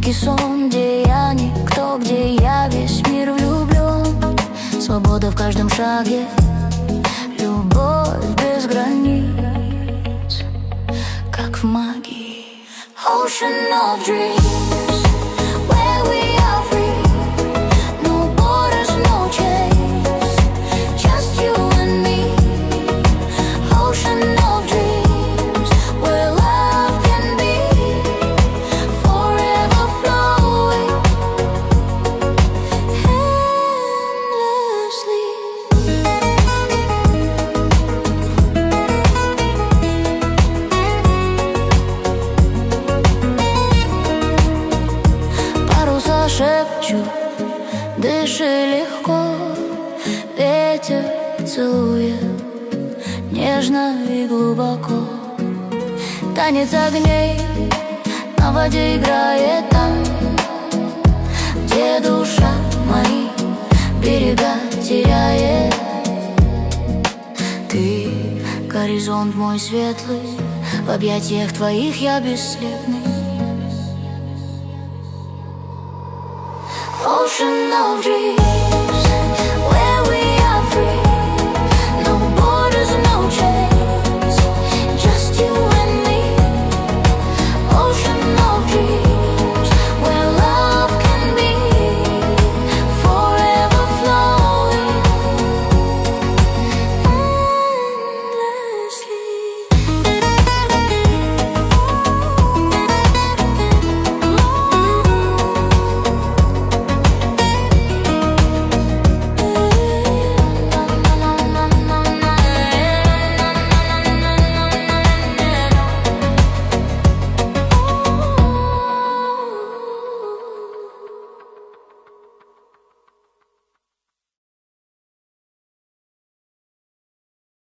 Сладкий сон, где я никто, где я весь мир влюблен. Свобода в каждом шаге, любовь без границ, как в магии. Ocean of dreams, where we are free, no borders, no chains, just you and me. Ocean of dreams, where love can be forever flowing endlessly. Паруса шепчут, дыши легко, ветер целует нежно и глубоко. Танец огней на воде играет там, где душа мои берега теряет. Ты — горизонт мой светлый, в объятиях твоих я бесследный. Ocean of dreams.